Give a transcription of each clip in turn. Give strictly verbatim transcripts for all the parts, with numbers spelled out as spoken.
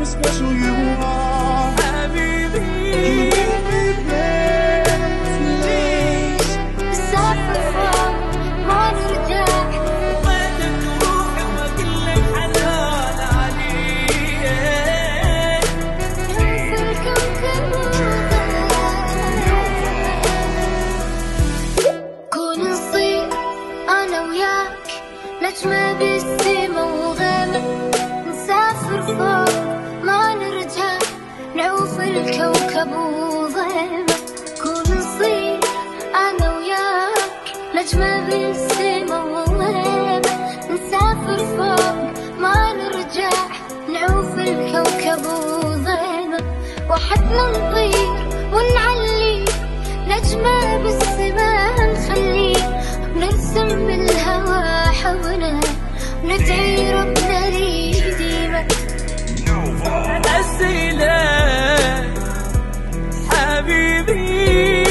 special you are. حبيبي ليش نسافر فوق ما نرجع؟ وينك روحي واقلك حلال عليك. نشوف الكوكب كون نصير أنا وياك نجمة بالسما وغيمة، نسافر فوق ما نرجع، نعوف الكوكب وظلمة. كون نصير أنا وياك نجمة بالسما وغيمة، نسافر فوق ما نرجع، نعوف الكوكب وظلمة. وحدنا نطير ونعلي نجمة بالسما نخلي، نرسم بالهوا حولنا ندعي ربنا ليديمه. أسئلة حبيبي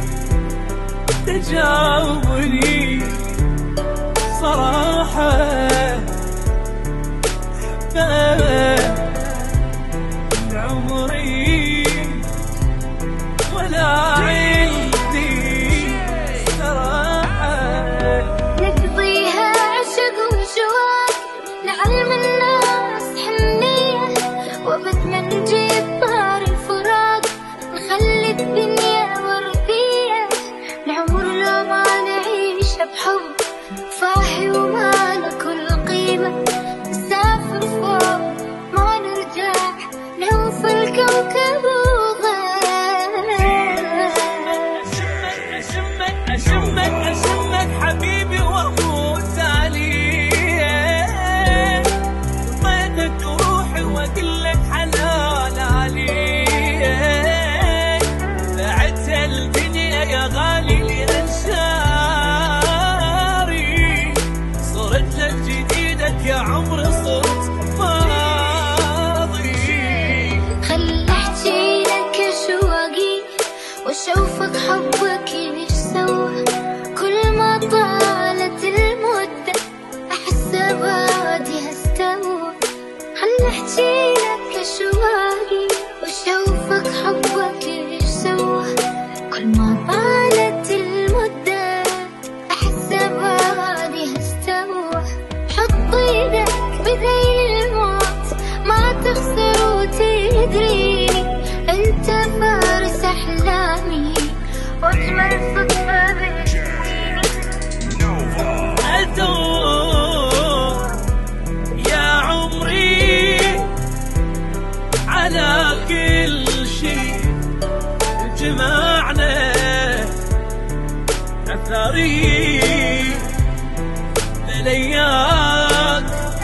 تجاوبني صراحة، حبيت من عمري ولا عندي صراحة. نقضيها عشق وجواك، نعلم الناس حنية، وبد ما نجيب طار الفراق، نخلي الدنيا وردية. العمر لو ما نعيش بحب فاحي وما له كل قيمة، نسافر فوق ما نرجع، نعوف الكوكب أشمك أشمك أشمك حبيبي وأموت عليك. طيتك روحي وأقلك حلال عليك. بعت الدنيا يا غالي لأنشاري، صرت لك جديدك يا عمري صرت ماضي. خلي احكي لك اشواقي واشوفك حبك ايش سوى. كل ما طالت المدة احس بادي استوى. خلي احكي لك اشواقي واشوفك حبك ايش سوى. كل ما طالت المدة احس بادي استوى. حط ايدك بذيل الموت ما تخسر وتدريني، انت فارس احلامي واجمل صدفة بتجيني. أدور يا عمري على كل شيء جمعنا، أثري بلياك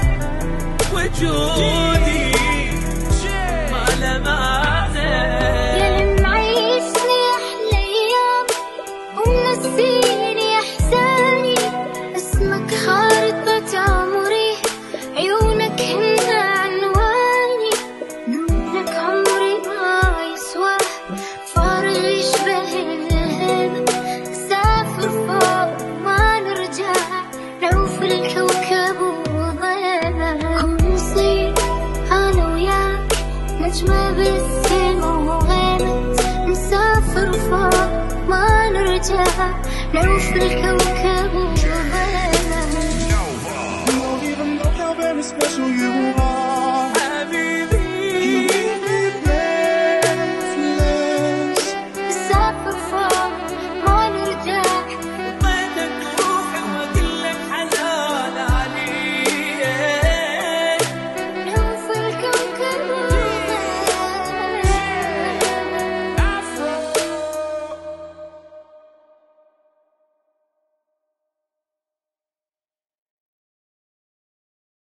وجودي ما له معنى. يا اللي معيشني احلى ايام ومنسيني احزاني، اسمك خارطة عمري، عيونك هن عنواني. نورك عمري ما يسوى، فارغ يشبه الهبة. سافر فوق ما نرجع، نعوف الكوكب وظلمة. كون نصير أنا وياك نجمة بالسما وغيمة، نسافر فوق ما نرجع، نعوف الكوكب